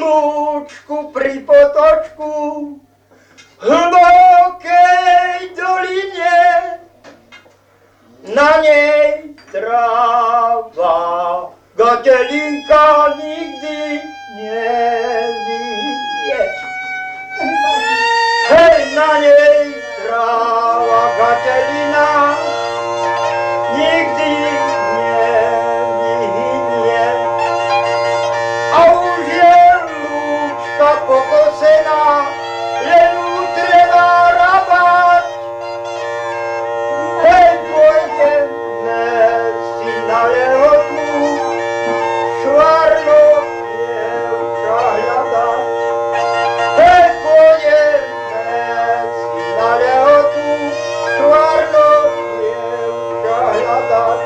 lúčku pri potočku, v hlbokej doline, na nej tráva, Gatelinka nikdy nevyje. Hej, na nej tráva, Gatelina nikdy nevyhynie. A už je lúčka pokosená, len ju treba rabať. Hej, pôjdeme si na lehotu, švarno dievča hľadať. Hej, pôjdeme si na lehotu, švarno dievča hľadať.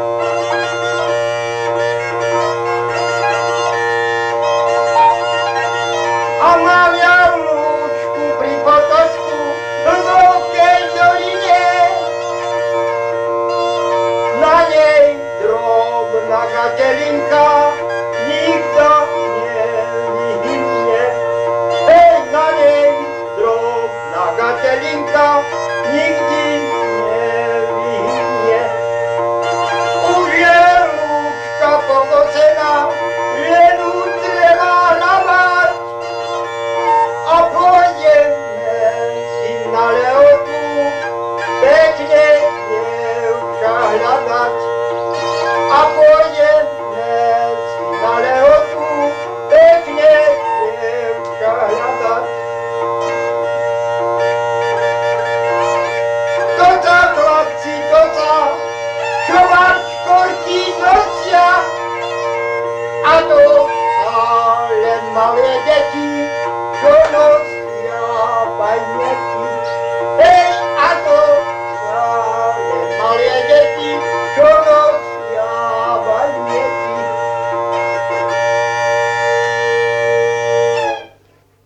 A mám ja lúčku pri potočku, v hlbokej doline, na nej drobná Gatelinka nikto nevyhynie. Hej, na nej drobná Gatelinka nikdy nevyhynie. Už je lúčka pokosená, len ju treba rabať. A pôjdeme si na lehotu, pekne dievča hľadať. A pôjdeme si na lehotu, pekne dievča hľadať. Toca, chlapci, toca, čo vám škorky nosia, a to sa len malé deti